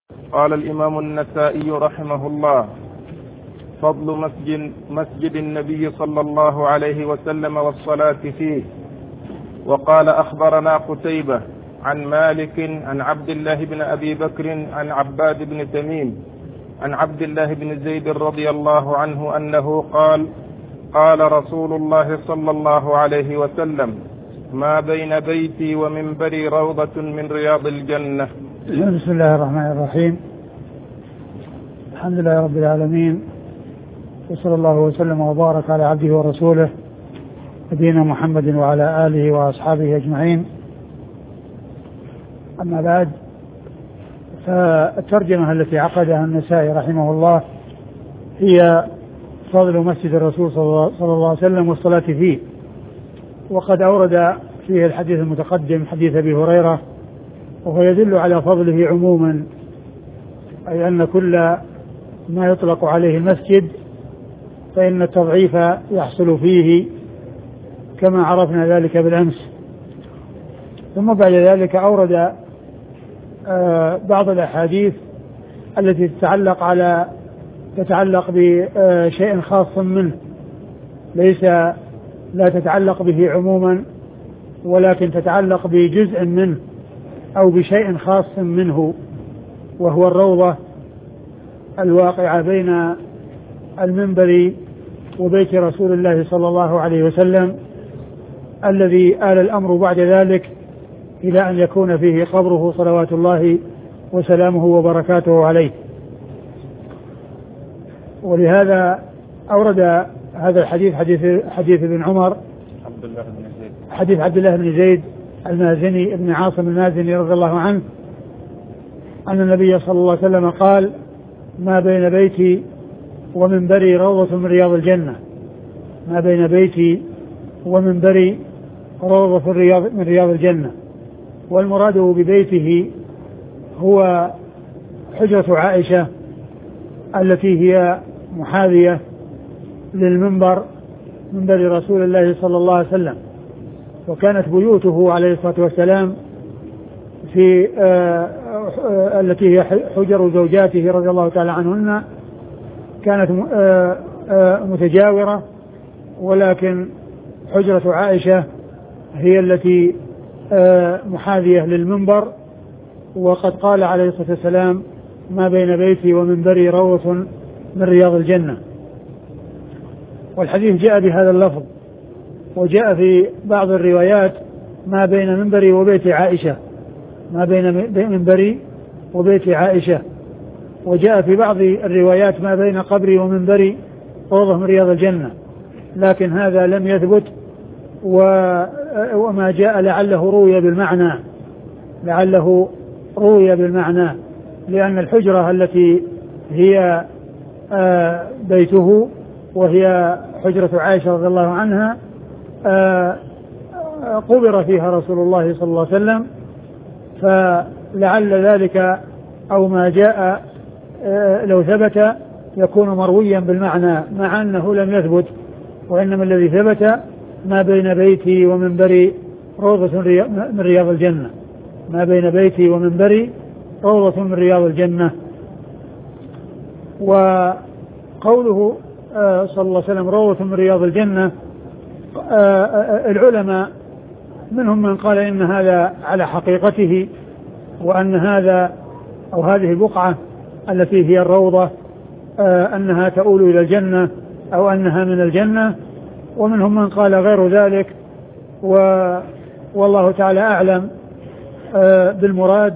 قال الإمام النسائي رحمه الله: فضل مسجد النبي صلى الله عليه وسلم والصلاة فيه. وقال: أخبرنا قتيبة عن مالك عن عبد الله بن أبي بكر عن عباد بن تميم عن عبد الله بن زيد رضي الله عنه أنه قال: قال رسول الله صلى الله عليه وسلم: ما بين بيتي ومنبري روضة من رياض الجنة. بسم الله الرحمن الرحيم. الحمد لله رب العالمين، وصلى الله وسلم وبارك على عبده ورسوله نبينا محمد وعلى آله وأصحابه أجمعين. أما بعد، فالترجمة التي عقدها النسائي رحمه الله هي فضل مسجد الرسول صلى الله عليه وسلم والصلاة فيه. وقد أورد فيه الحديث المتقدم حديث أبي هريرة، وهو يدل على فضله عموما، أي أن كل ما يطلق عليه المسجد فإن التضعيف يحصل فيه كما عرفنا ذلك بالأمس. ثم بعد ذلك أورد بعض الأحاديث التي تتعلق بشيء خاص منه، لا تتعلق به عموما، ولكن تتعلق بجزء منه أو بشيء خاص منه، وهو الروضة الواقعة بين المنبر وبيت رسول الله صلى الله عليه وسلم، الذي آل الأمر بعد ذلك إلى أن يكون فيه قبره صلوات الله وسلامه وبركاته عليه. ولهذا أورد هذا الحديث حديث ابن عمر، حديث عبد الله بن زيد المازني ابن عاصم المازني رضي الله عنه، أن النبي صلى الله عليه وسلم قال: ما بين بيتي ومنبري روضة من رياض الجنة. ما بين بيتي ومنبري روضة من رياض الجنة. والمراد ببيته هو حجرة عائشة التي هي محاذية للمنبر، منبر رسول الله صلى الله عليه وسلم. وكانت بيوته عليه الصلاة والسلام في التي هي حجر زوجاته رضي الله تعالى عنهن كانت متجاورة، ولكن حجرة عائشة هي التي محاذية للمنبر. وقد قال عليه الصلاة والسلام: ما بين بيتي ومنبري روضة من رياض الجنة. والحديث جاء بهذا اللفظ، وجاء في بعض الروايات: ما بين منبري وبيت عائشة. ما بين منبري وبيت عائشة. وجاء في بعض الروايات: ما بين قبري ومنبري روضة من رياض الجنة. لكن هذا لم يثبت، وما جاء لعله روي بالمعنى، لأن الحجرة التي هي بيته وهي حجرة عائشة رضي الله عنها قبر فيها رسول الله صلى الله عليه وسلم، فلعل ذلك أو ما جاء لو ثبت يكون مرويا بالمعنى، مع أنه لم يثبت. وإنما الذي ثبت: ما بين بيتي ومنبري روضة من رياض الجنة. ما بين بيتي ومنبري روضة من رياض الجنة. وقوله صلى الله عليه وسلم روضة من رياض الجنة، العلماء منهم من قال إن هذا على حقيقته، وأن هذا أو هذه البقعة التي هي الروضة أنها تؤول إلى الجنة أو أنها من الجنة. ومنهم من قال غير ذلك، والله تعالى أعلم بالمراد.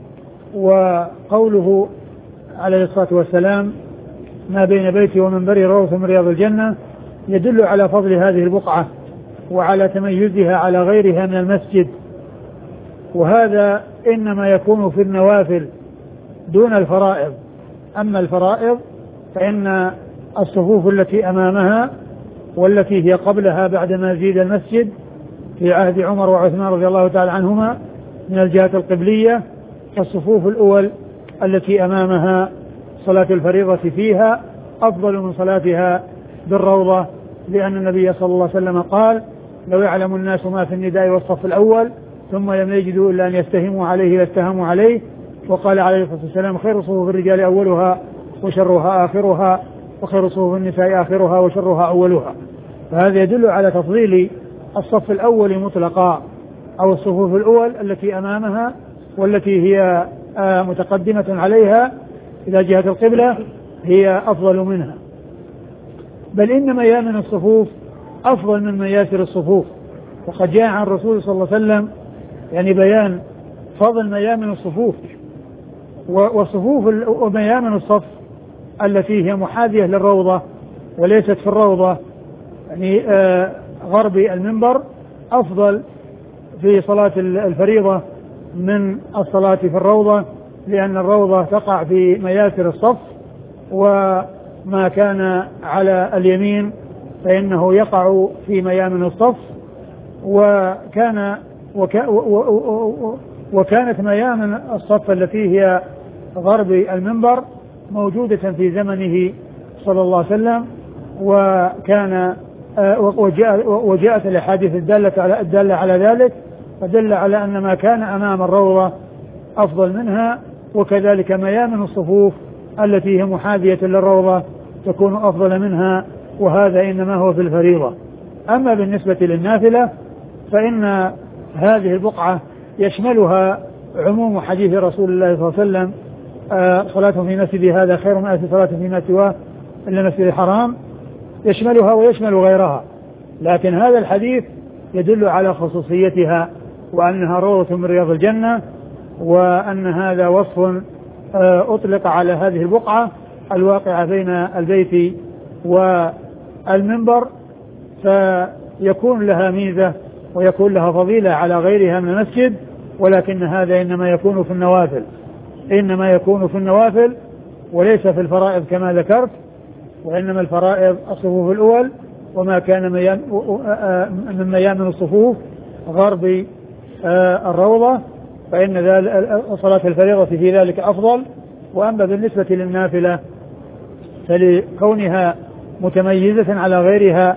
وقوله عليه الصلاة والسلام: ما بين بيتي ومنبري روضة من رياض الجنة، يدل على فضل هذه البقعة وعلى تميزها على غيرها من المسجد. وهذا إنما يكون في النوافل دون الفرائض. أما الفرائض فإن الصفوف التي أمامها والتي هي قبلها بعدما زيد المسجد في عهد عمر وعثمان رضي الله تعالى عنهما من الجهة القبلية، الصفوف الأول التي أمامها صلاة الفريضة فيها أفضل من صلاتها بالروضة، لأن النبي صلى الله عليه وسلم قال: لو يعلم الناس ما في النداء والصف الأول ثم لم يجدوا إلا أن يستهموا عليه لاستهموا عليه، وقال عليه الصلاة والسلام خير صفوف الرجال أولها وشرها آخرها وخير صفوف النساء آخرها وشرها أولها. فهذا يدل على تفضيل الصف الأول مطلقا أو الصفوف الأول التي أمامها والتي هي متقدمة عليها إلى جهة القبلة هي أفضل منها، بل إن ميامن الصفوف أفضل من مياسر الصفوف. وقد جاء عن الرسول صلى الله عليه وسلم يعني بيان فضل ميامن الصفوف والصفوف وميامن الصف التي هي محاذية للروضة وليست في الروضة يعني غرب المنبر أفضل في صلاة الفريضة من الصلاة في الروضة، لأن الروضة تقع في مياسر الصف وما كان على اليمين فإنه يقع في ميامن الصف. وكانت ميامن الصف التي هي غرب المنبر موجودة في زمنه صلى الله عليه وسلم، وكان وجاءت الأحاديث الدالة على ذلك، فدل على أن ما كان أمام الروضة أفضل منها، وكذلك ميامن الصفوف التي هي محاذية للروضة تكون أفضل منها، وهذا إنما هو في الفريضة. أما بالنسبة للنافلة فإن هذه البقعة يشملها عموم حديث رسول الله صلى الله عليه وسلم صلاة في مسجد هذا خير من ألف صلاة فيما سواه إلا مسجد الحرام، يشملها ويشمل غيرها، لكن هذا الحديث يدل على خصوصيتها وأنها روضة من رياض الجنة، وأن هذا وصف أطلق على هذه البقعة الواقعة بين البيت والمنبر، فيكون لها ميزة ويكون لها فضيلة على غيرها من المسجد، ولكن هذا إنما يكون في النوافل وليس في الفرائض كما ذكرت، وإنما الفرائض الصفوف الأول وما كان من ميامن الصفوف غرب الروضة، فإن صلاة الفريضة في ذلك أفضل. وأما بالنسبة للنافلة فلكونها متميزة على غيرها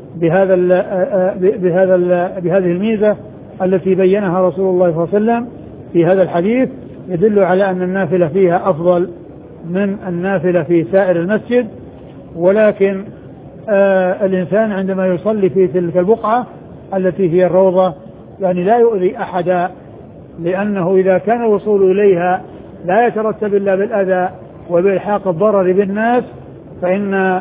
بهذه الميزة التي بينها رسول الله صلى الله عليه وسلم في هذا الحديث، يدل على أن النافلة فيها أفضل من النافلة في سائر المسجد. ولكن الإنسان عندما يصلي في تلك البقعة التي هي الروضة يعني لا يؤذي أحدا، لأنه إذا كان الوصول إليها لا يترتب إلا بالأذى وبإلحاق الضرر بالناس، فإن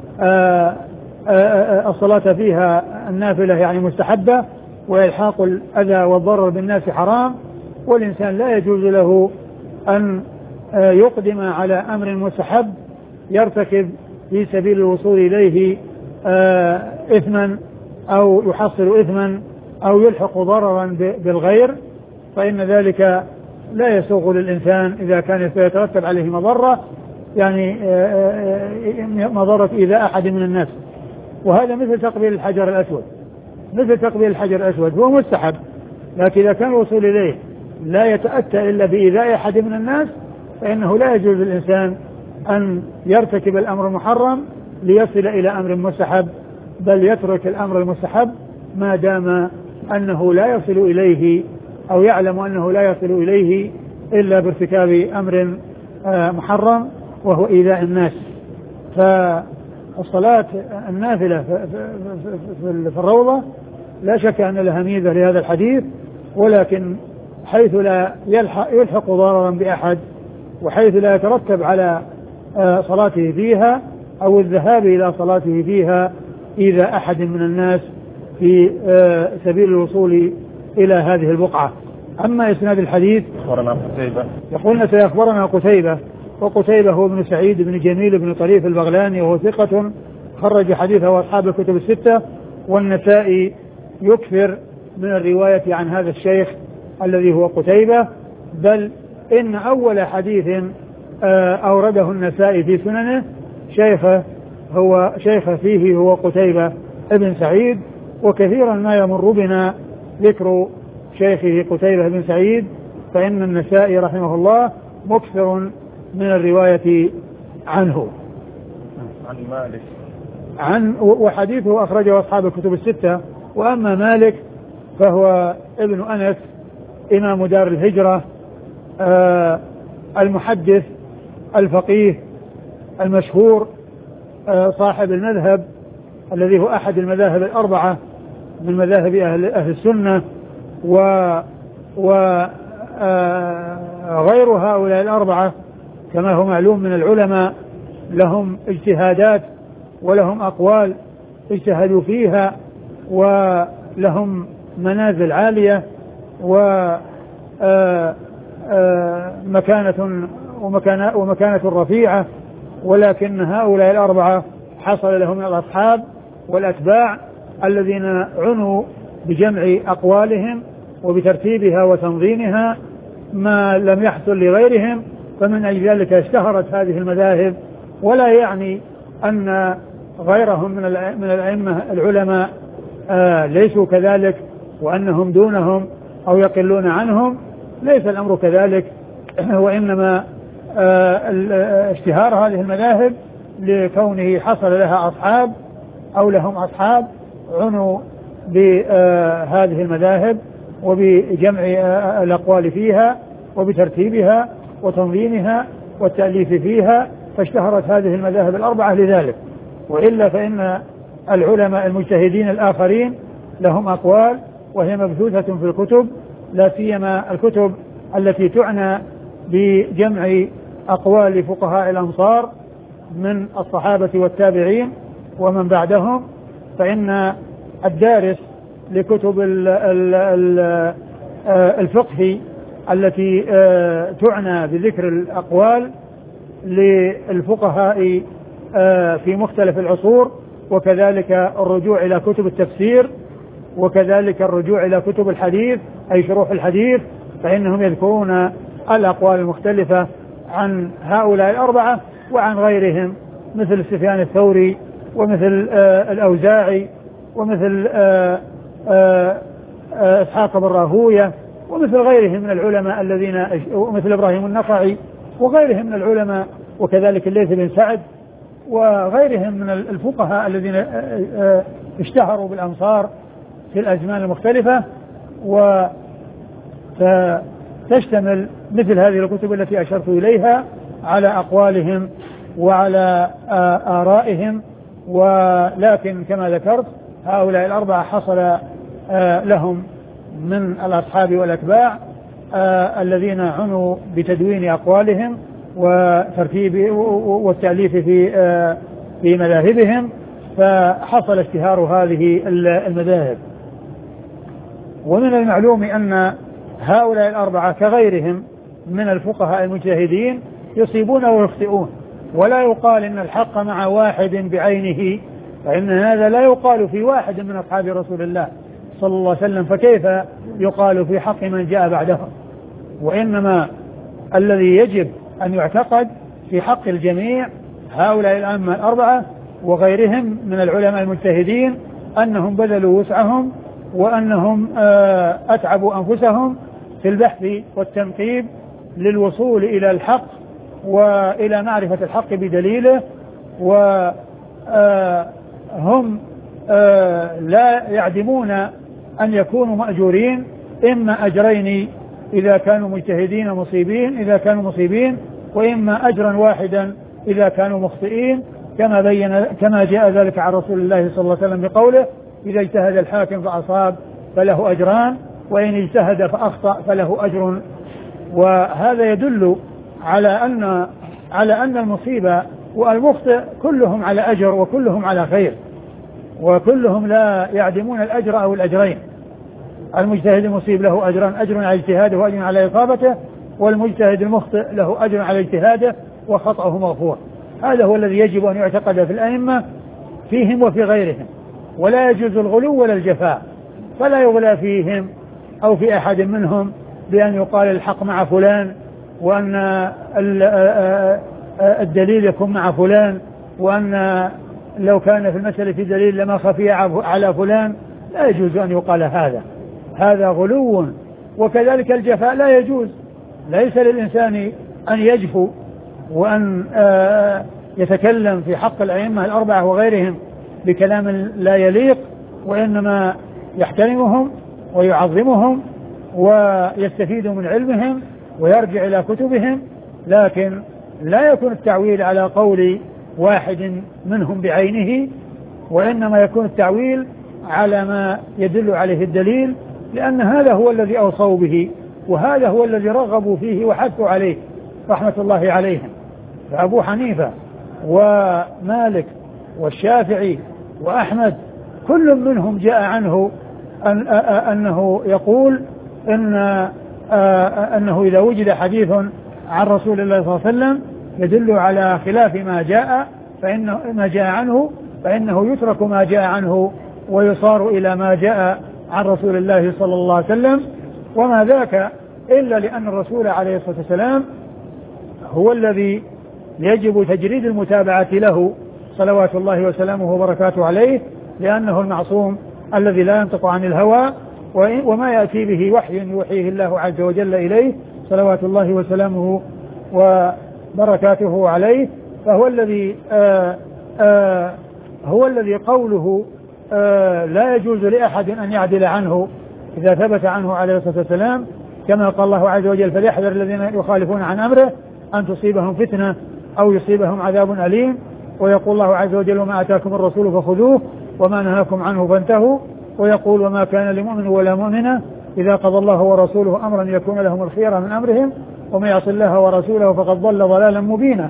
الصلاة فيها النافلة يعني مستحبة، وإلحاق الأذى والضرر بالناس حرام، والإنسان لا يجوز له أن يقدم على أمر مستحب يرتكب في سبيل الوصول إليه إثما أو يحصل إثما أو يلحق ضررا بالغير، فإن ذلك لا يسوغ للإنسان إذا كان يترتب عليه مضرة، يعني مضرة إيذاء أحد من الناس. وهذا مثل تقبيل الحجر الأسود هو مستحب، لكن إذا كان الوصول إليه لا يتأتى إلا بإيذاء أحد من الناس فإنه لا يجوز للإنسان أن يرتكب الأمر المحرم ليصل إلى أمر مستحب، بل يترك الأمر المستحب ما دام أنه لا يصل إليه أو يعلم أنه لا يصل إليه إلا بارتكاب أمر محرم وهو إيذاء الناس. فالصلاة النافلة في الروضة لا شك أن لها ميزة لهذا الحديث، ولكن حيث لا يلحق ضررا بأحد، وحيث لا يترتب على صلاته فيها أو الذهاب إلى صلاته فيها إذا أحد من الناس في سبيل الوصول إلى هذه البقعة. أما إسناد الحديث يقولنا سيخبرنا قتيبة، وقتيبة هو ابن سعيد بن جميل بن طريف البغلاني، وهو ثقة خرج حديثه أصحاب الكتب الستة، والنسائي يكثر من الرواية عن هذا الشيخ الذي هو قتيبة، بل إن أول حديث أورده النسائي في سننه شيخ فيه هو قتيبة ابن سعيد، وكثيرا ما يمر بنا ذكر شيخه قتيبة بن سعيد، فإن النسائي رحمه الله مكثر من الرواية عنه. عن مالك وحديثه أخرجه أصحاب الكتب الستة. وأما مالك فهو ابن أنس إمام دار الهجرة، المحدث الفقيه المشهور صاحب المذهب الذي هو أحد المذاهب الأربعة من مذاهب أهل السنة، وغير هؤلاء الأربعة كما هو معلوم من العلماء لهم اجتهادات ولهم أقوال اجتهدوا فيها ولهم منازل عالية ومكانة رفيعة، ولكن هؤلاء الأربعة حصل لهم من الأصحاب والأتباع الذين عنوا بجمع أقوالهم وبترتيبها وتنظيمها ما لم يحصل لغيرهم، فمن أجل ذلك اشتهرت هذه المذاهب. ولا يعني أن غيرهم من الأئمة العلماء ليسوا كذلك وأنهم دونهم أو يقلون عنهم، ليس الأمر كذلك، وإنما اشتهار هذه المذاهب لكونه حصل لها أصحاب أو لهم أصحاب عنوا بهذه المذاهب وبجمع الأقوال فيها وبترتيبها وتنظيمها والتأليف فيها، فاشتهرت هذه المذاهب الأربعة لذلك. وإلا فإن العلماء المجتهدين الآخرين لهم أقوال وهي مبثوثة في الكتب، لا سيما الكتب التي تعنى بجمع أقوال فقهاء الأمصار من الصحابة والتابعين ومن بعدهم، فإن الدارس لكتب الفقه التي تعنى بذكر الأقوال للفقهاء في مختلف العصور، وكذلك الرجوع إلى كتب التفسير، وكذلك الرجوع إلى كتب الحديث أي شروح الحديث، فإنهم يذكرون الأقوال المختلفة عن هؤلاء الأربعة وعن غيرهم مثل سفيان الثوري ومثل الأوزاعي ومثل إسحاق بن راهوية ومثل غيرهم من العلماء الذين ومثل إبراهيم النخعي وغيرهم من العلماء، وكذلك الليث بن سعد وغيرهم من الفقهاء الذين اشتهروا بالأمصار في الأزمان المختلفة. وتشتمل مثل هذه الكتب التي أشرت إليها على أقوالهم وعلى آرائهم، ولكن كما ذكرت هؤلاء الأربعة حصل لهم من الأصحاب والأتباع الذين عنوا بتدوين أقوالهم وترتيب والتأليف في مذاهبهم، فحصل اشتهار هذه المذاهب. ومن المعلوم أن هؤلاء الأربعة كغيرهم من الفقهاء المجتهدين يصيبون ويخطئون، ولا يقال إن الحق مع واحد بعينه، فإن هذا لا يقال في واحد من أصحاب رسول الله صلى الله عليه وسلم، فكيف يقال في حق من جاء بعدهم؟ وإنما الذي يجب أن يعتقد في حق الجميع هؤلاء الأئمة الأربعة وغيرهم من العلماء المجتهدين أنهم بذلوا وسعهم وأنهم أتعبوا أنفسهم في البحث والتنقيب للوصول إلى الحق وإلى معرفة الحق بدليله، وهم لا يعدمون أن يكونوا مأجورين إما أجرين إذا كانوا مجتهدين مصيبين وإما أجرا واحدا إذا كانوا مخطئين، كما جاء ذلك عن رسول الله صلى الله عليه وسلم بقوله: إذا اجتهد الحاكم فأصاب فله أجران وإن اجتهد فأخطأ فله أجر. وهذا يدل على أن المصيبة والمخطئ كلهم على أجر وكلهم على خير، وكلهم لا يعدمون الأجر أو الأجرين. المجتهد المصيب له أجران: أجر على اجتهاده وأجر على إصابته، والمجتهد المخطئ له أجر على اجتهاده وخطأه مغفور. هذا هو الذي يجب أن يعتقد في الأئمة فيهم وفي غيرهم، ولا يجوز الغلو ولا الجفاء، فلا يغلى فيهم أو في أحد منهم بأن يقال الحق مع فلان وأن الدليل يكون مع فلان، وأن لو كان في المسألة في دليل لما خفي على فلان. لا يجوز أن يقال هذا غلو. وكذلك الجفاء لا يجوز، ليس للإنسان أن يجفو وأن يتكلم في حق الأئمة الأربعة وغيرهم بكلام لا يليق، وإنما يحترمهم ويعظمهم ويستفيد من علمهم ويرجع إلى كتبهم لكن لا يكون التعويل على قول واحد منهم بعينه، وإنما يكون التعويل على ما يدل عليه الدليل، لأن هذا هو الذي أوصوا به، وهذا هو الذي رغبوا فيه وحثوا عليه رحمة الله عليهم. فأبو حنيفة ومالك والشافعي وأحمد كل منهم جاء عنه أنه يقول أنه إذا وجد حديث عن رسول الله صلى الله عليه وسلم يدل على خلاف ما جاء عنه فإنه يترك ما جاء عنه ويصار إلى ما جاء عن رسول الله صلى الله عليه وسلم. وما ذاك إلا لأن الرسول عليه الصلاة والسلام هو الذي يجب تجريد المتابعة له صلوات الله وسلامه وبركاته عليه، لأنه المعصوم الذي لا ينطق عن الهوى، وما يأتي به وحي يوحيه الله عز وجل إليه صلوات الله وسلامه وبركاته عليه. فهو الذي هو الذي قوله لا يجوز لأحد أن يعدل عنه إذا ثبت عنه عليه الصلاة والسلام، كما قال الله عز وجل فليحذر الذين يخالفون عن أمره أن تصيبهم فتنة أو يصيبهم عذاب أليم. ويقول الله عز وجل وما آتاكم الرسول فخذوه وما نهاكم عنه فانتهوا. ويقول وما كان لمؤمن ولا مؤمنة إذا قضى الله ورسوله أمرا يكون لهم الخيرة من أمرهم وما يعص الله ورسوله فقد ضل ضلالا مبينا.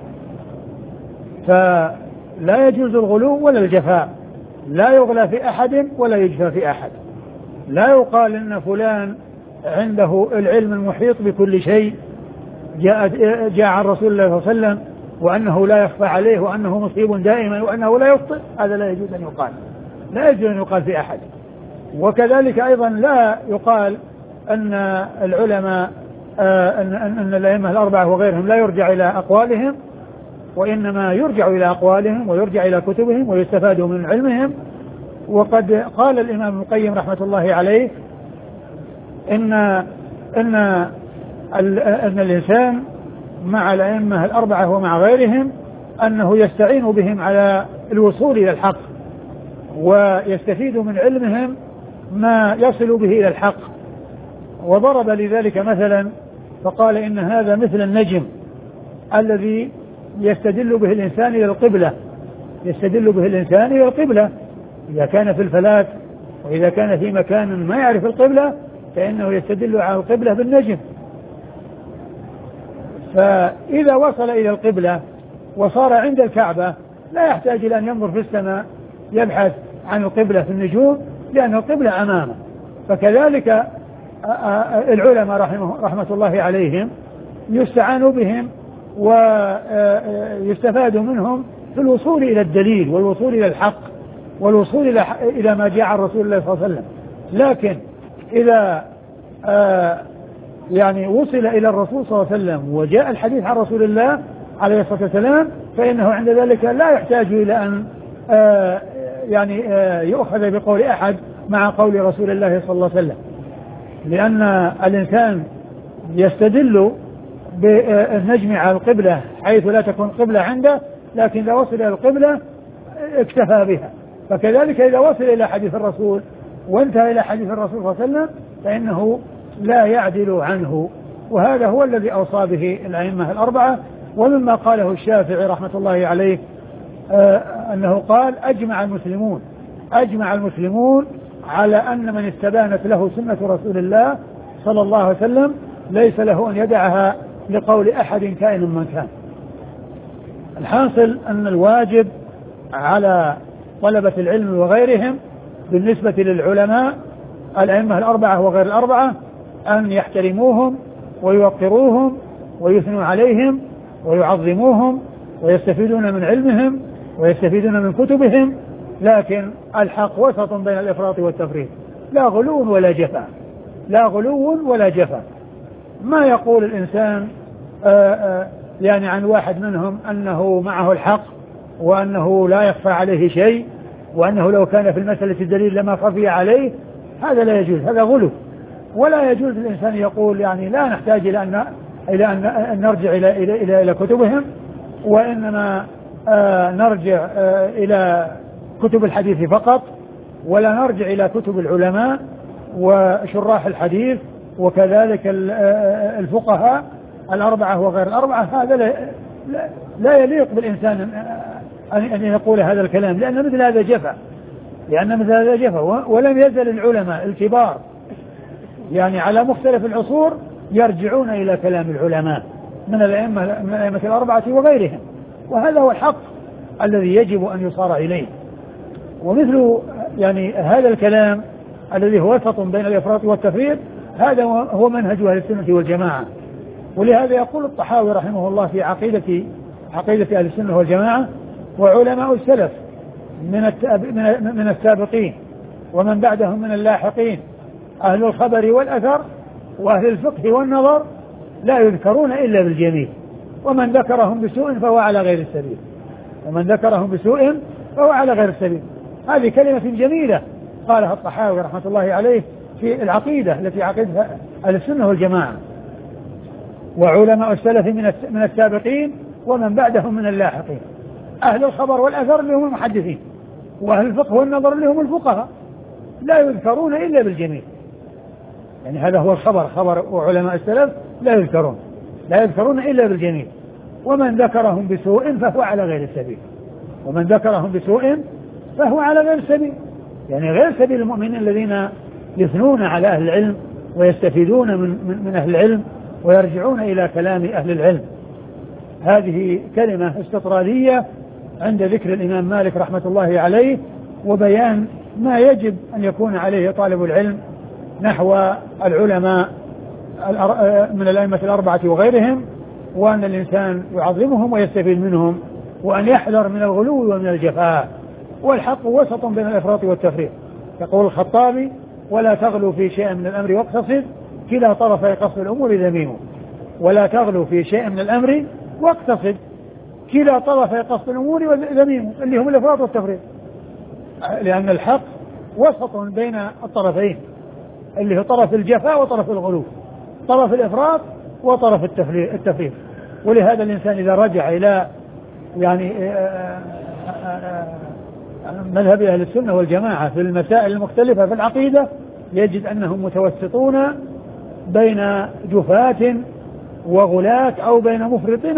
فلا يجوز الغلو ولا الجفاء، لا يغلى في أحد ولا يجفى في أحد. لا يقال إن فلان عنده العلم المحيط بكل شيء جاء عن رسول الله صلى الله عليه وسلم وأنه لا يخفى عليه وأنه مصيب دائما وأنه لا يخطئ، هذا لا يجوز أن يقال، لا يجوز أن يقال في أحد. وكذلك أيضا لا يقال أن العلماء أن الأئمة الأربعة وغيرهم لا يرجع إلى أقوالهم، وإنما يرجع إلى أقوالهم ويرجع إلى كتبهم ويستفاد من علمهم. وقد قال الإمام ابن القيم رحمة الله عليه إن الإنسان مع الأئمة الأربعة ومع غيرهم أنه يستعين بهم على الوصول إلى الحق ويستفيد من علمهم ما يصل به إلى الحق. وضرب لذلك مثلا فقال إن هذا مثل النجم الذي يستدل به الإنسان إلى القبلة، يستدل به الإنسان إلى القبلة إذا كان في الفلاة، وإذا كان في مكان ما يعرف القبلة فإنه يستدل على القبلة بالنجم. فإذا وصل إلى القبلة وصار عند الكعبة لا يحتاج إلى أن ينظر في السماء يبحث عن القبلة في النجوم لأن القبلة أمامه. فكذلك العلماء رحمة الله عليهم يستعان بهم ويستفاد منهم في الوصول إلى الدليل والوصول إلى الحق والوصول إلى ما جاء عن رسول الله صلى الله عليه وسلم. لكن إذا يعني وصل إلى الرسول صلى الله عليه وسلم وجاء الحديث عن رسول الله عليه الصلاة والسلام فإنه عند ذلك لا يحتاج إلى أن يؤخذ بقول أحد مع قول رسول الله صلى الله عليه وسلم، لأن الإنسان يستدل بالنجم على القبلة حيث لا تكون قبلة عنده، لكن إذا وصل إلى القبلة اكتفى بها. فكذلك إذا وصل إلى حديث الرسول وانتهى إلى حديث الرسول صلى الله عليه وسلم فإنه لا يعدل عنه. وهذا هو الذي أوصى به الأئمة الأربعة. ومما قاله الشافعي رحمة الله عليه أنه قال أجمع المسلمون على أن من استبانت له سنة رسول الله صلى الله عليه وسلم ليس له أن يدعها لقول أحد كائن من كان. الحاصل أن الواجب على طلبة العلم وغيرهم بالنسبة للعلماء الأئمة الأربعة وغير الأربعة أن يحترموهم ويوقروهم ويثنوا عليهم ويعظموهم ويستفيدون من علمهم ويستفيدون من كتبهم، لكن الحق وسط بين الإفراط والتفريط، لا غلو ولا جفا، لا غلو ولا جفا. ما يقول الإنسان يعني عن واحد منهم أنه معه الحق وأنه لا يخفى عليه شيء وأنه لو كان في المسألة الدليل لما خفي عليه، هذا لا يجوز، هذا غلو. ولا يجوز الإنسان يقول يعني لا نحتاج إلى أن نرجع إلى كتبهم، وإنما نرجع إلى كتب الحديث فقط، ولا نرجع إلى كتب العلماء وشراح الحديث وكذلك الفقهاء الأربعة وغير الأربعة، هذا لا يليق بالإنسان أن يقول هذا الكلام، لأن مثل هذا جفا، ولم يزل العلماء الكبار يعني على مختلف العصور يرجعون إلى كلام العلماء من الأئمة الأربعة وغيرهم، وهذا هو الحق الذي يجب أن يصار إليه. ومثل يعني هذا الكلام الذي هو وسط بين الإفراط والتفريط، هذا هو منهج أهل السنة والجماعة. ولهذا يقول الطحاوي رحمه الله في عقيدة أهل السنة والجماعة: وعلماء السلف من السابقين ومن بعدهم من اللاحقين أهل الخبر والأثر وأهل الفقه والنظر لا يذكرون إلا بالجميل، ومن ذكرهم بسوء فهو على غير السبيل. هذه كلمة جميلة قالها الطحاوي رحمة الله عليه في العقيدة التي عقيدة أهل السنة والجماعة: وعلماء السلف من السابقين ومن بعدهم من اللاحقين أهل الخبر والأثر اللي هم المحدثين، وأهل الفقه والنظر اللي هم الفقهاء، لا يذكرون إلا بالجميل. يعني هذا هو خبر وعلماء السلف لا يذكرون إلا بالجميل، ومن ذكرهم بسوء فهو على غير السبيل. يعني غير سبيل المؤمنين الذين يثنون على أهل العلم ويستفيدون من أهل العلم ويرجعون إلى كلام أهل العلم. هذه كلمة استطرادية عند ذكر الإمام مالك رحمة الله عليه، وبيان ما يجب أن يكون عليه طالب العلم نحو العلماء من الأئمة الأربعة وغيرهم، وأن الإنسان يعظمهم ويستفيد منهم، وأن يحذر من الغلو ومن الجفاء. والحق وسط بين الإفراط والتفريط. يقول الخطابي: ولا تغلو في شيء من الأمر واقتصد، كلا طرفي قصد الأمور ذميم. ولا تغلو في شيء من الأمر واقتصد، كلا طرفي قصد الأمور ذميم، اللي هم الإفراط والتفريط، لأن الحق وسط بين الطرفين، اللي هو طرف الجفاء وطرف الغلو، طرف الإفراط وطرف التفريط. ولهذا الإنسان إذا رجع إلى يعني مذهب أهل السنة والجماعة في المسائل المختلفة في العقيدة، يجد أنهم متوسطون بين جفاة وغلاة، أو بين مفرطين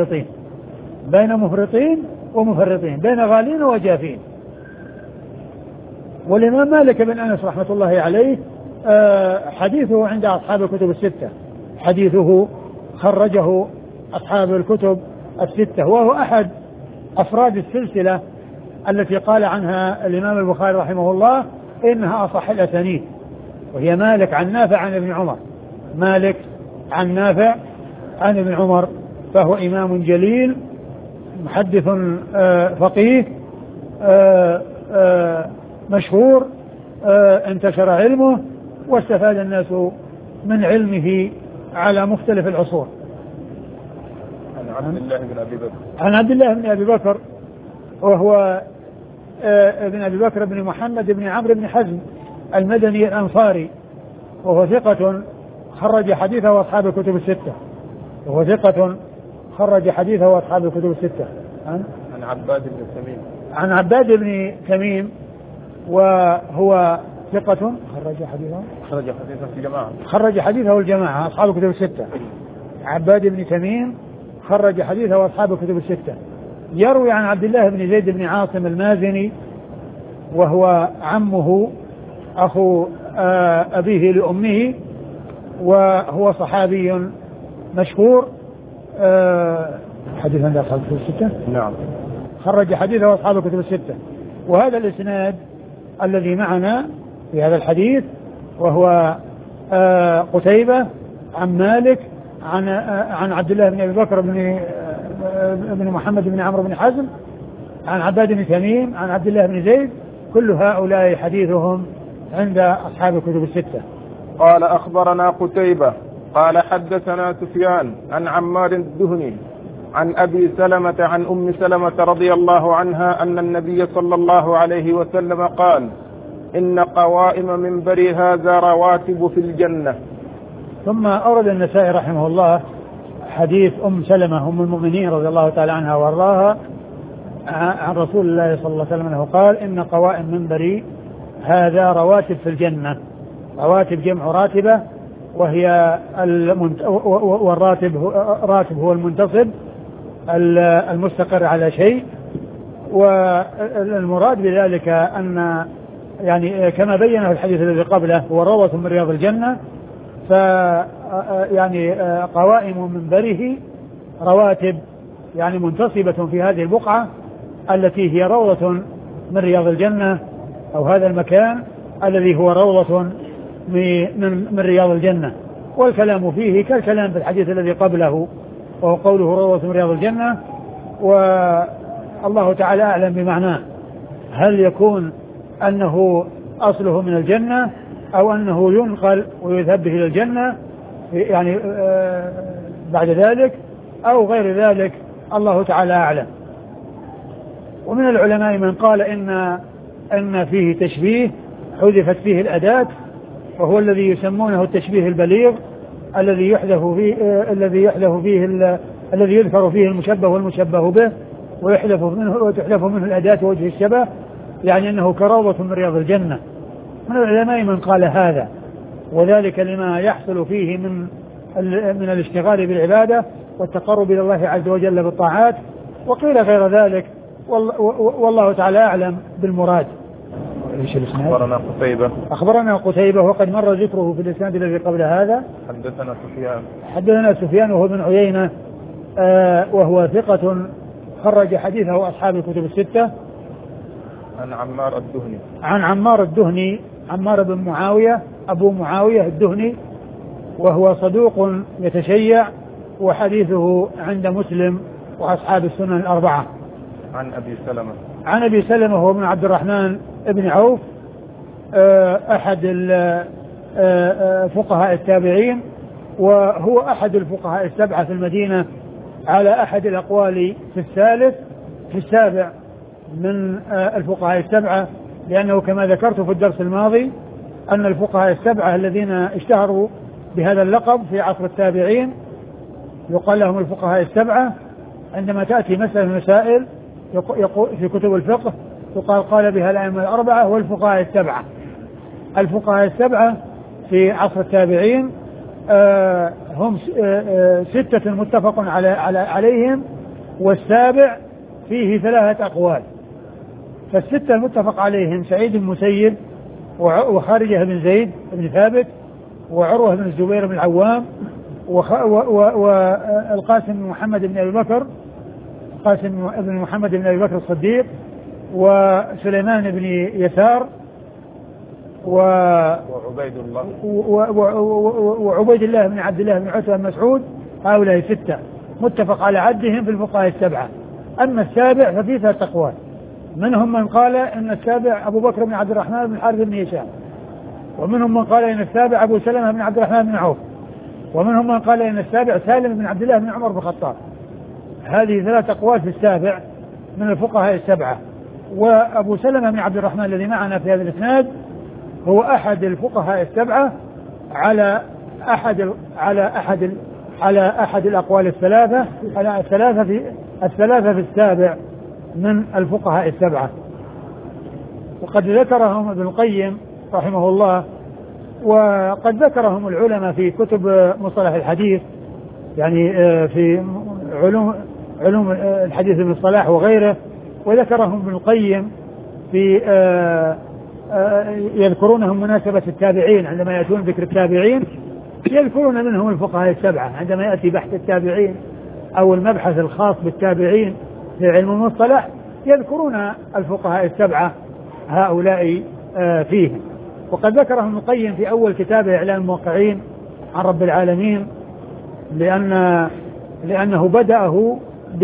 ومفرطين، بين غالين وجافين. والإمام مالك بن أنس رحمة الله عليه حديثه عند أصحاب الكتب الستة، حديثه خرجه أصحاب الكتب الستة، وهو أحد أفراد السلسلة التي قال عنها الإمام البخاري رحمه الله إنها أصح الأسانيد، وهي مالك عن نافع عن ابن عمر، فهو إمام جليل محدث فقيه مشهور، انتشر علمه واستفاد الناس من علمه على مختلف العصور. عن عبد الله بن أبي بكر وهو ابن أبي بكر بن محمد بن عمرو بن حزم المدني الأنصاري، وهو ثقة خرج حديثه أصحاب الكتب الستة. عن عباد بن تميم وهو ثقة خرج حديثه الجماعة أصحاب الكتب الستة. عباد بن تميم خرج حديثه أصحاب الكتب الستة. يروي عن عبد الله بن زيد بن عاصم المازني، وهو عمه أخو أبيه لأمه، وهو صحابي مشهور، حديث عند أصحاب الكتب الستة. نعم، خرج حديثه أصحاب الكتب الستة. وهذا الإسناد الذي معنا في هذا الحديث وهو قتيبة عن مالك عن عبد الله بن أبي بكر بن محمد بن عمرو بن حزم عن عباد بن تميم عن عبد الله بن زيد، كل هؤلاء حديثهم عند أصحاب الكتب الستة. قال: أخبرنا قتيبة قال: حدثنا سفيان عن عمار الدهني عن أبي سلمة عن أم سلمة رضي الله عنها أن النبي صلى الله عليه وسلم قال: إن قوائم منبري هذا رواتب في الجنة. ثم أورد النسائي رحمه الله حديث أم سلمة أم المؤمنين رضي الله تعالى عنها وارضاها عن رسول الله صلى الله عليه وسلم أنه قال: إن قوائم منبري هذا رواتب في الجنة. رواتب جمع راتبة، وهي والراتب هو المنتصب المستقر على شيء. والمراد بذلك أن يعني كما بينه الحديث الذي قبله هو روضة من رياض الجنة، يعني قوائم منبره رواتب يعني منتصبة في هذه البقعة التي هي روضة من رياض الجنة، أو هذا المكان الذي هو روضة من رياض الجنة. والكلام فيه كالكلام في الحديث الذي قبله وهو قوله روضة من رياض الجنة، والله تعالى أعلم بمعناه، هل يكون أنه أصله من الجنة أو أنه ينقل ويذهب به إلى الجنة يعني بعد ذلك أو غير ذلك، الله تعالى أعلم. ومن العلماء من قال إن فيه تشبيه حذفت فيه الأداة، وهو الذي يسمونه التشبيه البليغ الذي يذكر فيه المشبه والمشبه به وتحذف منه الأداة ووجه الشبه، يعني أنه كروضة من رياض الجنة. من العلماء من قال هذا، وذلك لما يحصل فيه من الاشتغال بالعبادة والتقرب إلى الله عز وجل بالطاعات. وقيل غير ذلك، والله تعالى أعلم بالمراد. أخبرنا قتيبة وقد مر ذكره في الإسناد الذي قبل هذا. حدثنا سفيان وهو بن عيينة وهو ثقة خرج حديثه أصحاب الكتب الستة. عن عمار الدهني عمار بن معاوية أبو معاوية الدهني، وهو صدوق يتشيع، وحديثه عند مسلم وأصحاب السنن الأربعة. عن أبي سلمة هو ابن عبد الرحمن ابن عوف أحد فقهاء التابعين، وهو أحد الفقهاء السبعة في المدينة على أحد الأقوال في السابع من الفقهاء السبعة، لأنه كما ذكرت في الدرس الماضي أن الفقهاء السبعة الذين اشتهروا بهذا اللقب في عصر التابعين يقال لهم الفقهاء السبعة. عندما تأتي مسألة من المسائل في كتب الفقه قال بها الأئمة الأربعة والفقهاء السبعة. الفقهاء السبعة في عصر التابعين هم 6 متفق عليهم، والسابع فيه 3 أقوال. فال6 المتفق عليهم سعيد بن المسيب وخارجة بن زيد بن ثابت وعروة بن الزبير بن العوام والقاسم بن محمد بن أبي بكر الصديق وسليمان بن يسار وعبيد الله بن عبد الله بن عتبة بن مسعود. هؤلاء 6 متفق على عدهم في الفقهاء السبعة. أما السابع ففيه 3 أقوال، منهم من قال إن السابع أبو بكر بن عبد الرحمن بن الحارث بن هشام، ومنهم من قال إن السابع أبو سلمة بن عبد الرحمن بن عوف، ومنهم من قال إن السابع سالم بن عبد الله بن عمر بن الخطاب. هذه 3 أقوال في السابع من الفقهاء السبعة. وأبو سلمة بن عبد الرحمن الذي معنا في هذا الإسناد هو أحد الفقهاء السبعة على أحد الأقوال الثلاثة في السابع من الفقهاء السبعة. وقد ذكرهم ابن القيم رحمه الله، وقد ذكرهم العلماء في كتب مصطلح الحديث، يعني في علوم الحديث بالصلاح وغيره. وذكرهم ابن القيم في يذكرونهم مناسبة التابعين، عندما يأتون ذكر التابعين يذكرون منهم الفقهاء السبعة. عندما يأتي بحث التابعين أو المبحث الخاص بالتابعين في علم المصطلح يذكرون الفقهاء السبعة هؤلاء فيه. وقد ذكرهم ابن القيم في أول كتابه إعلام الموقعين عن رب العالمين، لأنه بدأه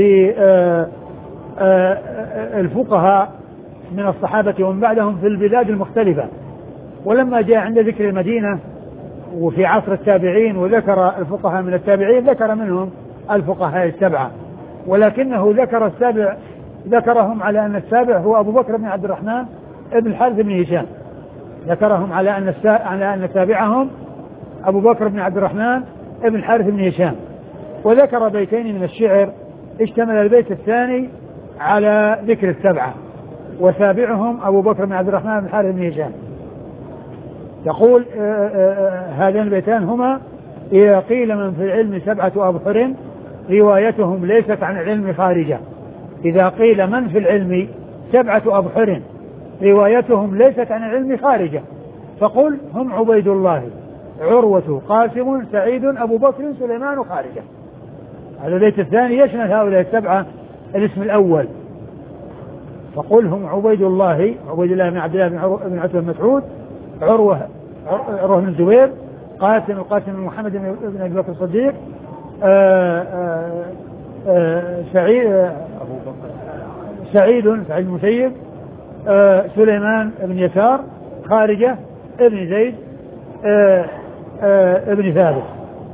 بالفقهاء من الصحابة ومن بعدهم في البلاد المختلفة، ولما جاء عند ذكر المدينة وفي عصر التابعين وذكر الفقهاء من التابعين ذكر منهم الفقهاء السبعة، ولكنه ذكرهم على أن السابع هو أبو بكر بن عبد الرحمن ابن الحارث بن هشام. ذكرهم على أن تابعهم أبو بكر بن عبد الرحمن ابن الحارث بن هشام. وذكر بيتين من الشعر اشتمل البيت الثاني على ذكر السبعة، وسابعهم أبو بكر بن عبد الرحمن بن الحارث بن هشام. يقول هذان البيتان هما: إذا قيل من في العلم 7 أبحر روايتهم ليست عن العلم خارجة. إذا قيل من في العلم 7 أبحر روايتهم ليست عن العلم خارجة، فقل هم عبيد الله، عروة، قاسم، سعيد، أبو بكر، سليمان، خارجة. هذا البيت الثاني يشمل هؤلاء 7 الاسم الأول. فقل هم عبيد الله، عبيد الله بن عبد الله بن عتبة بن مسعود، عروة بن الزبير، قاسم بن محمد بن أبي بكر الصديق، سعيد المسيب، سليمان بن يسار، خارجة ابن زيد ابن ثابت.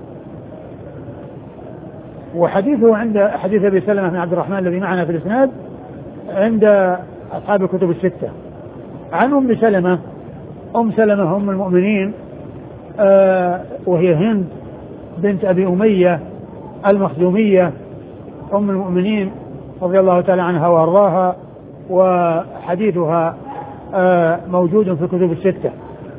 وحديثه عند حديث أبي سلمة بن عبد الرحمن الذي معنا في الإسناد عند أصحاب الكتب الستة. عن أم سلمة أم المؤمنين، وهي هند بنت أبي أمية المخزومية أم المؤمنين رضي الله تعالى عنها وأرضاها، وحديثها موجود في الكتب الستة.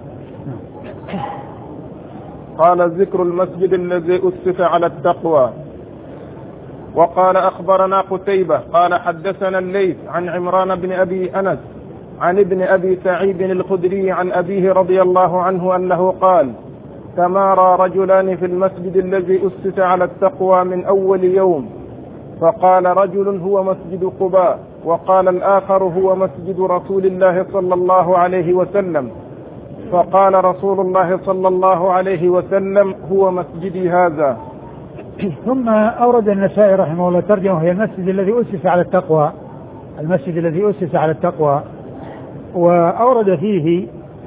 قال: ذكر المسجد الذي أسس على التقوى. وقال: أخبرنا قتيبة قال: حدثنا الليث عن عمران بن أبي أنس عن ابن أبي سعيد الخدري عن أبيه رضي الله عنه أنه قال: تمارى رجلان في المسجد الذي أسس على التقوى من أول يوم، فقال رجل: هو مسجد قباء، وقال الآخر: هو مسجد رسول الله صلى الله عليه وسلم، فقال رسول الله صلى الله عليه وسلم: هو مسجدي هذا. ثم أورد النسائي رحمه الله ترجمة: هي المسجد الذي أسس على التقوى، المسجد الذي أسس على التقوى. وأورد فيه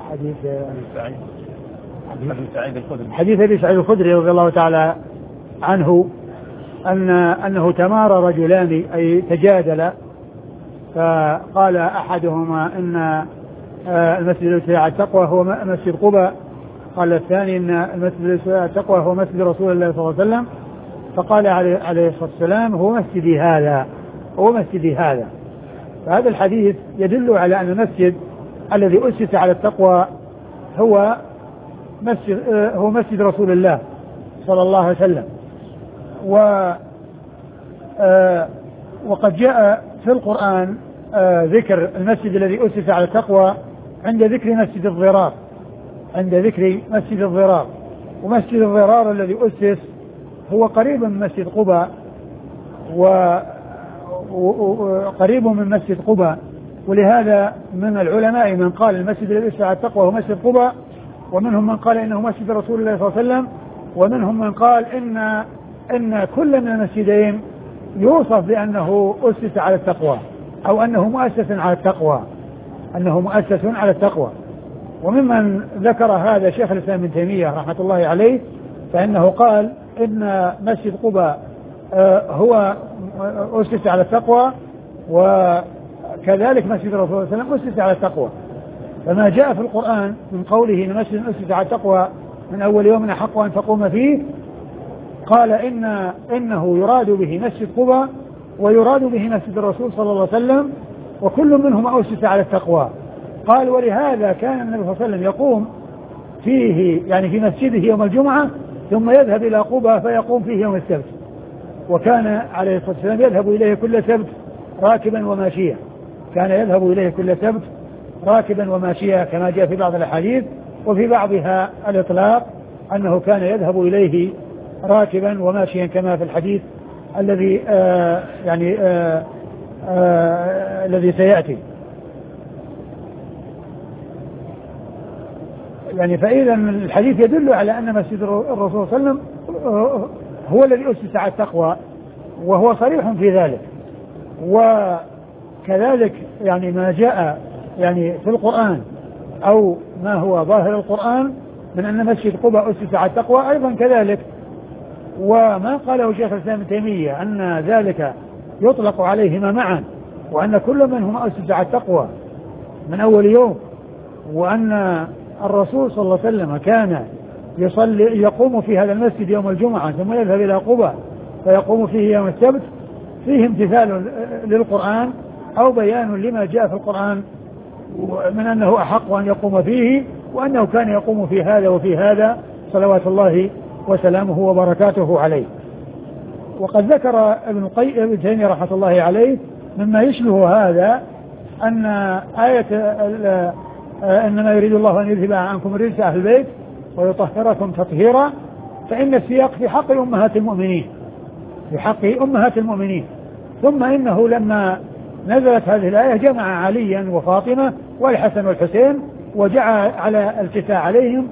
حديث أبي سعيد الخدري رضي الله تعالى عنه أنه تمارى رجلان، أي تجادل، فقال أحدهما إن المسجد الذي أسس على التقوى هو مسجد قباء، قال الثاني إن المسجد الذي أسس على التقوى هو مسجد رسول الله صلى الله عليه وسلم، فقال عليه الصلاة والسلام: هو مسجدي هذا. فهذا الحديث يدل على أن المسجد الذي أسس على التقوى هو مسجد رسول الله صلى الله عليه وسلم. وقد جاء في القرآن ذكر المسجد الذي أسس على التقوى عند ذكر مسجد الضرار، ومسجد الضرار الذي أسس هو قريب من مسجد قباء، وقريب من مسجد قباء. ولهذا من العلماء من قال المسجد الذي أسس على التقوى هو مسجد قباء، ومنهم من قال إنه مسجد رسول الله صلى الله عليه وسلم، ومنهم من قال إن كل من المسجدين يوصف بأنه أسس على التقوى، أو أنه مؤسس على التقوى. وممن ذكر هذا شيخ الإسلام ابن تيمية رحمة الله عليه، فإنه قال إن مسجد قباء هو أسس على التقوى، وكذلك مسجد رسول الله صلى الله عليه وسلم أسس على التقوى. فما جاء في القرآن من قوله إن مسجد أسس على التقوى من أول يوم أحق أن تقوم فيه، قال إنه يراد به مسجد قباء ويراد به مسجد الرسول صلى الله عليه وسلم، وكل منهما أسس على التقوى. قال: ولهذا كان النبي صلى الله عليه وسلم يقوم فيه، يعني في مسجده يوم الجمعة، ثم يذهب إلى قباء فيقوم فيه يوم السبت، وكان عليه الصلاة والسلام يذهب إليه كل سبت راكبا وماشيا، كما جاء في بعض الأحاديث، وفي بعضها الإطلاق أنه كان يذهب إليه راكبا وماشيا، كما في الحديث الذي سيأتي. يعني فإذا الحديث يدل على أن مسجد الرسول صلى الله عليه وسلم هو الذي أسس على التقوى، وهو صريح في ذلك. وكذلك يعني ما جاء يعني في القرآن أو ما هو ظاهر القرآن من أن مسجد قباء أسس على التقوى أيضا كذلك. وما قاله شيخ الإسلام ابن تيمية أن ذلك يطلق عليهما معا، وأن كل منهما أسس على التقوى من أول يوم، وأن الرسول صلى الله عليه وسلم كان يقوم في هذا المسجد يوم الجمعة ثم يذهب إلى قباء فيقوم فيه يوم السبت، فيه امتثال للقرآن أو بيان لما جاء في القرآن من أنه أحق أن يقوم فيه، وأنه كان يقوم في هذا وفي هذا صلوات الله وسلامه وبركاته عليه. وقد ذكر ابن تيمية رحمة الله عليه مما يشبه هذا أن آية إنما يريد الله أن يذهب عنكم الرجس أهل البيت ويطهركم تطهيرا، فإن السياق في حق أمهات المؤمنين، في حق أمهات المؤمنين. ثم إنه لما نزلت هذه الآية جمع عليا وفاطمة والحسن والحسين وجعل على الكساء عليهم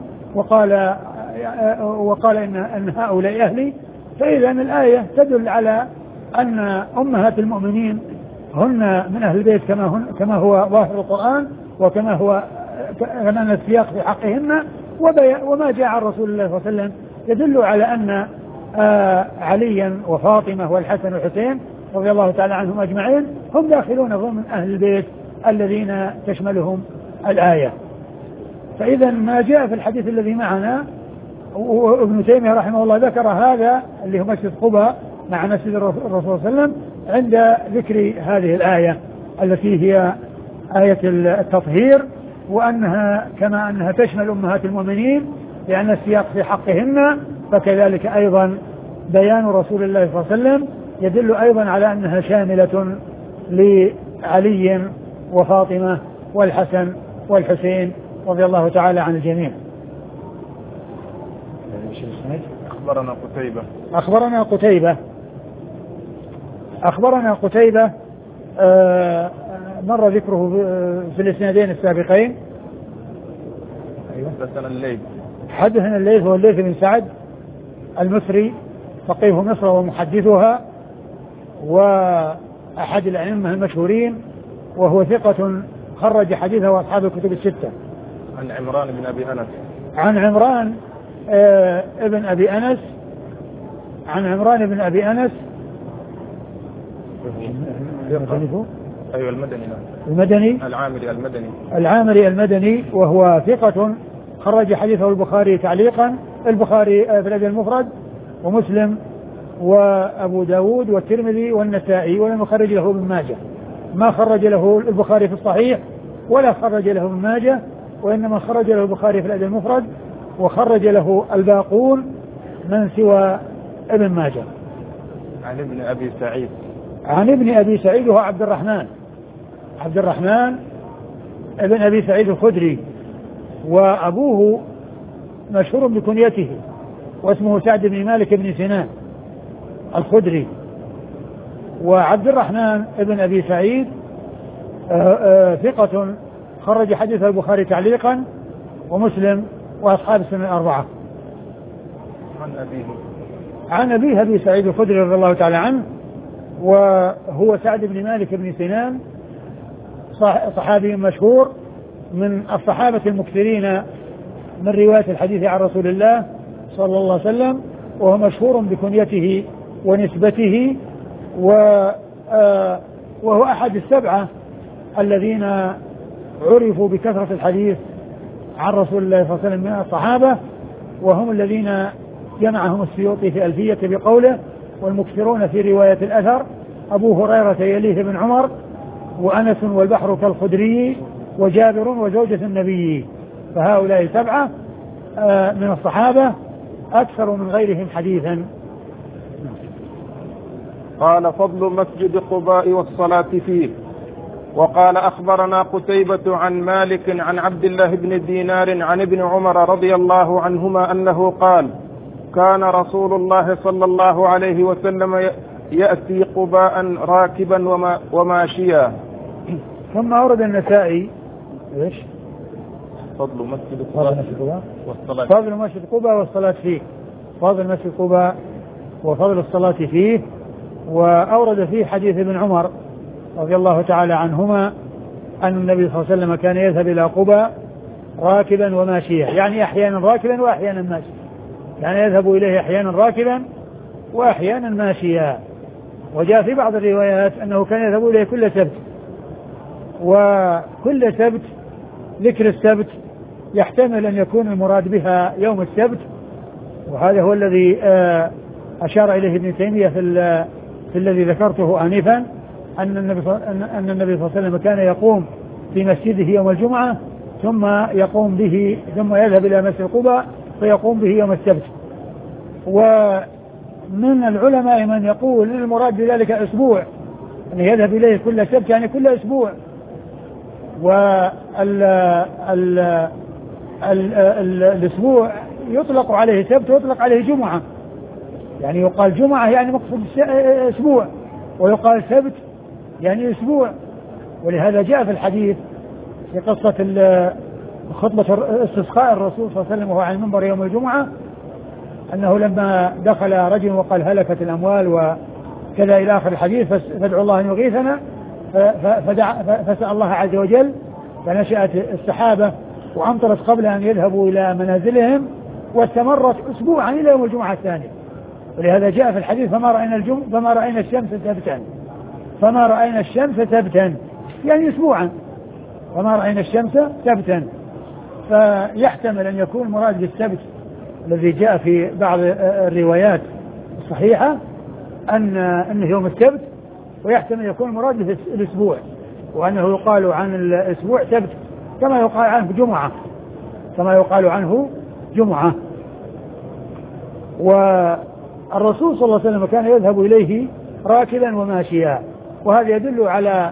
وقال إن هؤلاء أهلي. فإذا الآية تدل على أن أمهات المؤمنين هن من أهل البيت كما هو ظاهر القرآن، وكما أن السياق في حقهن. وما جاء عن رسول الله صلى الله عليه وسلم يدل على أن عليا وفاطمة والحسن والحسين رضي الله تعالى عنهم أجمعين هم داخلون ضمن أهل البيت الذين تشملهم الآية. فإذا ما جاء في الحديث الذي معنا، وابن تيمية رحمه الله ذكر هذا اللي هو مسجد قباء مع مسجد الرسول صلى الله عليه وسلم عند ذكر هذه الآية التي هي آية التطهير، وأنها كما أنها تشمل أمهات المؤمنين لأن السياق في حقهن، فكذلك أيضا بيان رسول الله صلى الله عليه وسلم يدل أيضا على أنها شاملة لعلي وفاطمة والحسن والحسين رضي الله تعالى عن الجميع. أخبرنا قتيبة مر ذكره في الإسنادين السابقين. حدثنا الليث هو الليث بن سعد المصري فقيه مصر ومحدثها وأحد الأئمة المشهورين، وهو ثقة خرج حديثه أصحاب الكتب الستة. عن عمران بن أبي أنس. عن عمران ابن أبي أنس. عن عمران بن أبي أنس. أيوة المدني. العامري المدني وهو ثقة خرج حديثه البخاري تعليقا، البخاري في الأدب المفرد ومسلم وأبو داود والترمذي والنسائي، ولم يخرج له ابن ماجه. ما خرج له البخاري في الصحيح ولا خرج له ابن ماجه، وإنما خرج له البخاري في الأدب المفرد، وخرج له الباقون من سوى ابن ماجه. عن ابن أبي سعيد. عن ابن أبي سعيد وهو عبد الرحمن ابن أبي سعيد الخدري، وأبوه مشهور بكنيته واسمه سعد بن مالك بن سنان الخدري. وعبد الرحمن ابن أبي سعيد ثقة خرج حديث البخاري تعليقا ومسلم وأصحاب السنن الأربعة. عن أبيه أبي سعيد الخدري رضي الله تعالى عنه، وهو سعد بن مالك بن سنان صحابي مشهور من الصحابة المكثرين من رواية الحديث عن رسول الله صلى الله عليه وسلم، وهو مشهور بكنيته ونسبته، وهو أحد السبعة الذين عرفوا بكثرة الحديث عن رسول الله صلى الله عليه وسلم من الصحابة، وهم الذين جمعهم السيوطي في ألفية بقوله: والمكثرون في رواية الأثر أبو هريرة يليه بن عمر وأنس والبحر كالخدري وجابر وزوجة النبي. فهؤلاء سبعة من الصحابة أكثر من غيرهم حديثا. قال: فضل مسجد قباء والصلاة فيه. وقال: أخبرنا قتيبة عن مالك عن عبد الله بن دينار عن ابن عمر رضي الله عنهما أنه قال: كان رسول الله صلى الله عليه وسلم يأتي قباء راكبا وماشيا. ثم أورد النسائي إيش؟ فضل مسجد قباء والصلاة فيه. فضل مسجد قباء وفضل الصلاة فيه. وأورد فيه حديث ابن عمر رضي الله تعالى عنهما أن النبي صلى الله عليه وسلم كان يذهب إلى قباء راكبا وماشيا، يعني أحيانا راكبا وأحيانا ماشيا، يعني يذهب إليه أحيانا راكبا وأحيانا ماشيا. وجاء في بعض الروايات أنه كان يذهب إليه كل سبت، وكل سبت ذكر السبت يحتمل أن يكون المراد بها يوم السبت، وهذا هو الذي أشار إليه ابن تيمية في الذي ذكرته آنفا، أن النبي صلى الله عليه وسلم كان يقوم في مسجده يوم الجمعة ثم يقوم به، ثم يذهب إلى مسجد قباء فيقوم به يوم السبت. ومن العلماء من يقول إن المراد بذلك أسبوع، أن يذهب إليه كل سبت يعني كل أسبوع. الأسبوع يطلق عليه سبت ويطلق عليه جمعة، يعني يقال جمعة يعني مقصود أسبوع، ويقال سبت يعني أسبوع. ولهذا جاء في الحديث في قصة خطبة استسقاء الرسول صلى الله عليه وسلم وهو على المنبر يوم الجمعة، أنه لما دخل رجل وقال هلكت الأموال وكذا إلى آخر الحديث فادعوا الله أن يغيثنا، فسأل الله عز وجل فنشأت السحابة وأمطرت قبل أن يذهبوا إلى منازلهم، واستمرت أسبوعا إلى يوم الجمعة الثاني. ولهذا جاء في الحديث فما رأينا الشمس سبتا، فما رأينا الشمس سبتا يعني أسبوعا، فما رأينا الشمس سبتا. فيحتمل أن يكون مراد بالسبت الذي جاء في بعض الروايات الصحيحة أنه يوم السبت، ويحتمل يكون مراد بالأسبوع، وأنه يقال عن الأسبوع سبت كما يقال عنه جمعة، كما يقال عنه جمعة. والرسول صلى الله عليه وسلم كان يذهب إليه راكبا وماشيا، وهذا يدل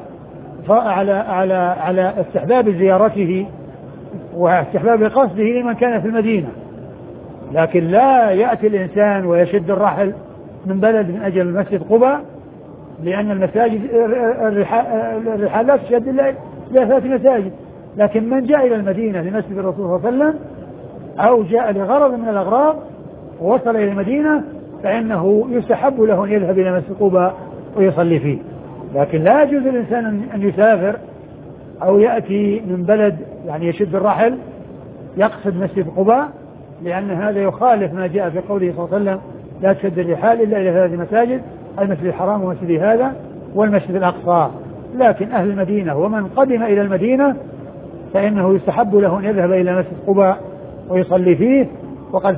على استحباب زيارته واستحباب قصده لمن كان في المدينة. لكن لا يأتي الإنسان ويشد الرحل من بلد من أجل مسجد قباء، لأن المساجد الرحال لا تشد إلا ثلاث مساجد. لكن من جاء إلى المدينة لمسجد الرسول صلى الله عليه وسلم أو جاء لغرض من الأغراض ووصل إلى المدينة فإنه يستحب له أن يذهب إلى مسجد قباء ويصلي فيه. لكن لا يجوز للإنسان أن يسافر أو يأتي من بلد يعني يشد الرحل يقصد مسجد قباء، لأن هذا يخالف ما جاء في قوله صلى الله عليه وسلم لا تشد الرحال إلا إلى ثلاث مساجد، المسجد الحرام ومسجد هذا والمسجد الأقصى. لكن أهل المدينة ومن قدم إلى المدينة فإنه يستحب له أن يذهب إلى مسجد قباء ويصلي فيه. وقد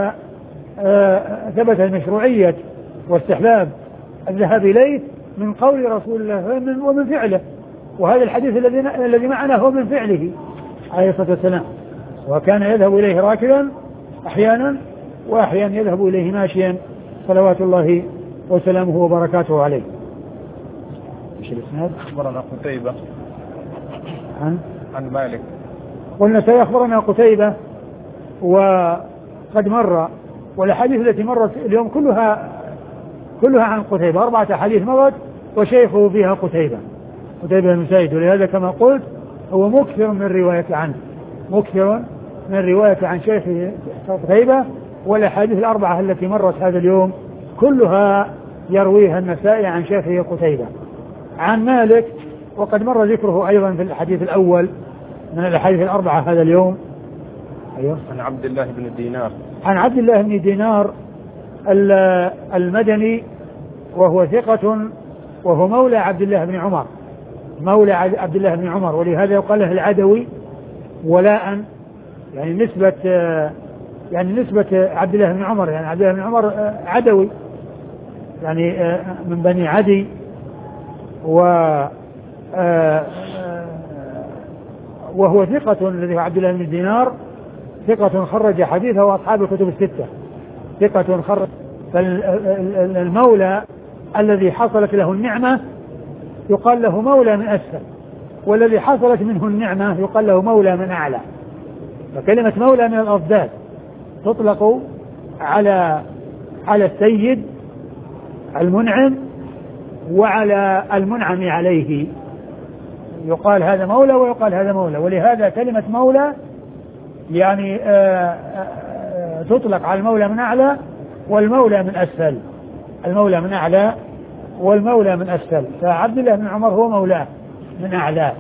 ثبت المشروعية واستحباب الذهاب إليه من قول رسول الله ومن فعله، وهذا الحديث الذي معنا هو من فعله عليه الصلاة والسلام، وكان يذهب إليه راكبا أحيانا وأحيانا يذهب إليه ماشيا صلوات الله وسلامه وبركاته عليه. ايش الاسناد؟ أخبرنا قتيبة عن مالك. قلنا سيخبرنا قتيبة وقد مر، والأحاديث التي مرت اليوم كلها عن قتيبة، 4 أحاديث مرت وشيخه فيها قتيبة بن سعيد. ولهذا كما قلت هو مكثر من الرواية عنه، مكثر من الرواية عن شيخه قتيبة. والأحاديث 4 التي مرت هذا اليوم كلها يرويها النسائي عن شيخه قتيبة عن مالك، وقد مر ذكره أيضا في الحديث الأول من الأحاديث 4 هذا اليوم. أيوه. عن عبد الله بن دينار، عن عبد الله بن دينار المدني، وهو ثقة، وهو مولى عبد الله بن عمر، مولى عبد الله بن عمر، ولهذا يقال له العدوي ولاء، يعني نسبة عبد الله بن عمر، يعني عبد الله بن عمر عدوي يعني من بني عدي. وهو ثقة الذي هو عبد الله بن دينار، ثقة خرج حديثه وأصحاب الكتب الستة، ثقة خرج. فالمولى الذي حصلت له النعمة يقال له مولى من أسفل، والذي حصلت منه النعمة يقال له مولى من أعلى. فكلمة مولى من الأضداد تطلق على السيد المنعم وعلى المنعم عليه، يقال هذا مولى ويقال هذا مولى. ولهذا كلمة مولى يعني تطلق على المولى من أعلى والمولى من أسفل، المولى من أعلى والمولى من أسفل. فعبد الله بن عمر هو مولاه من أعلى.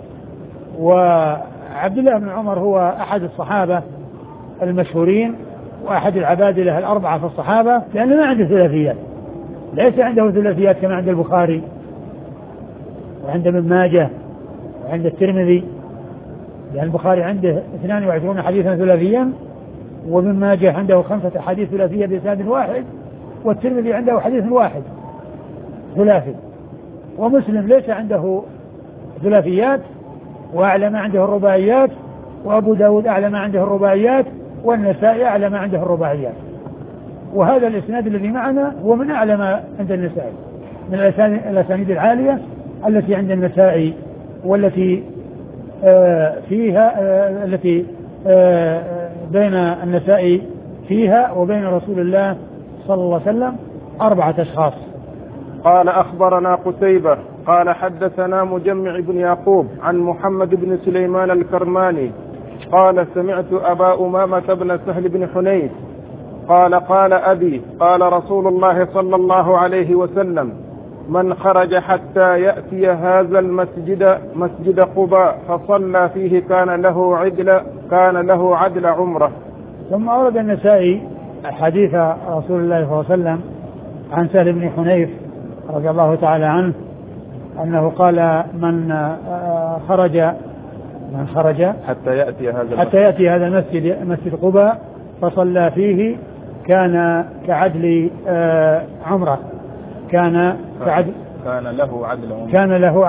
وعبد الله بن عمر هو أحد الصحابة المشهورين وأحد العبادلة الأربعة في الصحابة، لأنه ما عنده ثلاثيات، ليس عنده ثلاثيات كما عند البخاري وعند ابن ماجه وعند الترمذي، لأن البخاري عنده 22 حديثا ثلاثيا، وابن ماجه عنده 5 أحاديث ثلاثية بإسناد واحد، والترمذي عنده حديث واحد ثلاثي. ومسلم ليس عنده ثلاثيات، وأعلى ما عنده الرباعيات، وأبو داود أعلى ما عنده الرباعيات، والنسائي أعلى ما عنده الرباعيات. وهذا الإسناد الذي معنا هو من أعلى ما عند النسائي، من الأسانيد العالية التي عند النسائي، والتي فيها التي بين النسائي فيها وبين رسول الله صلى الله عليه وسلم 4 أشخاص. قال أخبرنا قتيبة قال حدثنا مجمع بن يعقوب عن محمد بن سليمان الكرماني قال سمعت أبا أمامة بن سهل بن حنيف قال قال أبي قال رسول الله صلى الله عليه وسلم من خرج حتى يأتي هذا المسجد مسجد قباء فصلى فيه كان له عدل عمره. ثم أورد النسائي حديث رسول الله صلى الله عليه وسلم عن سهل بن حنيف رضي الله تعالى عنه أنه قال من خرج حتى يأتي هذا المسجد مسجد قباء فصلى فيه كان كعدل عمره، كان له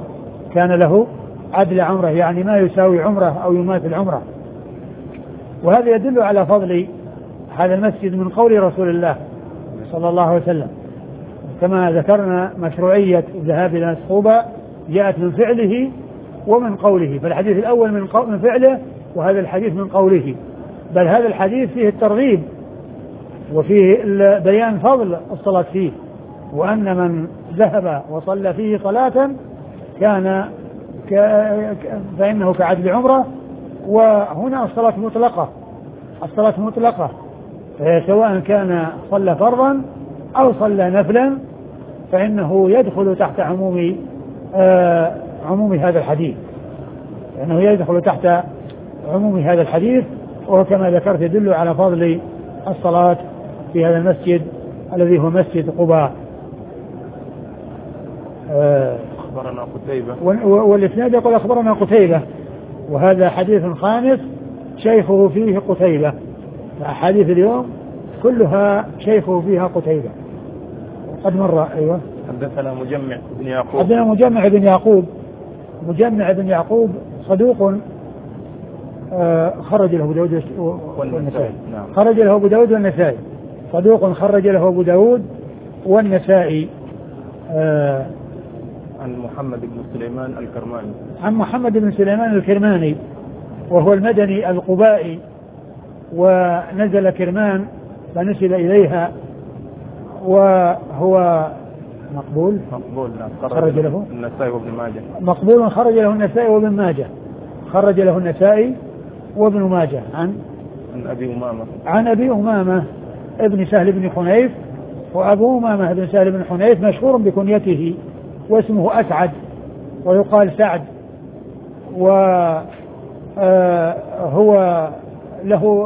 عدل عمره، يعني ما يساوي عمره أو يماثل عمره. وهذا يدل على فضل هذا المسجد من قول رسول الله صلى الله عليه وسلم. كما ذكرنا مشروعية الذهاب إلى قباء جاءت من فعله ومن قوله، فالحديث الأول من فعله، وهذا الحديث من قوله. بل هذا الحديث فيه الترغيب وفيه بيان فضل الصلاة فيه، وأن من ذهب وصلى فيه صلاة فإنه كعدل عمره. وهنا الصلاة مطلقة، سواء كان صلى فرضا أو صلى نفلا فإنه يدخل تحت عموم هذا الحديث، وهو كما ذكرت يدل على فضل الصلاة في هذا المسجد الذي هو مسجد قباء. أخبرنا قتيبة، والإسناد يقول أخبرنا قتيبة، وهذا حديث خامس شيخه فيه قتيبة. أحاديث اليوم كلها شيخه فيها قتيبة. قد مر. أيوة. حدثنا مجمع بن يعقوب صدوق خرج له أبو داود والنسائي. خرج له أبو داود والنسائي، صدوق خرج له أبو داود والنسائي. عن محمد بن سليمان الكرماني وهو المدني القبائي، ونزل كرمان فنسب إليها، وهو مقبول خرج له النسائي وابن ماجه. مقبول خرج له النسائي وابن ماجه. خرج له النسائي وابن ماجه عن أبي أمامة ابن سهل بن حنيف. وأبو أمامة ابن سهل بن حنيف مشهور بكنيته واسمه أسعد ويقال سعد، وهو له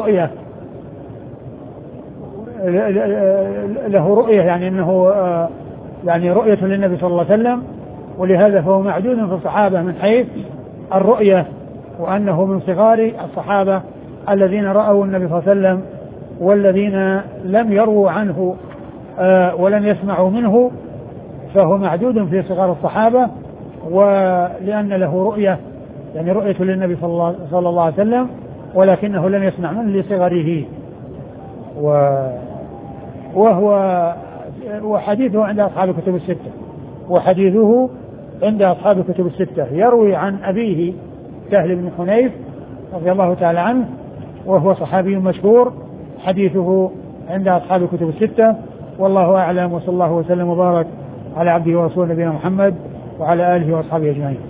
رؤية يعني أنه يعني رؤية للنبي صلى الله عليه وسلم، ولهذا فهو معدود في الصحابة من حيث الرؤية، وأنه من صغار الصحابة الذين رأوا النبي صلى الله عليه وسلم، والذين لم يروا عنه ولم يسمعوا منه، فهو معدود في صغار الصحابة. ولأن له رؤية يعني رؤية للنبي صلى الله عليه وسلم، ولكنه لم يسمع منه لصغره. وحديثه عند أصحاب الكتب الستة. يروي عن أبيه سهل بن حنيف رضي الله تعالى عنه، وهو صحابي مشهور، حديثه عند أصحاب الكتب الستة. والله أعلم، وصلى الله وسلم وبارك على عبده ورسوله نبينا محمد وعلى آله وأصحابه أجمعين.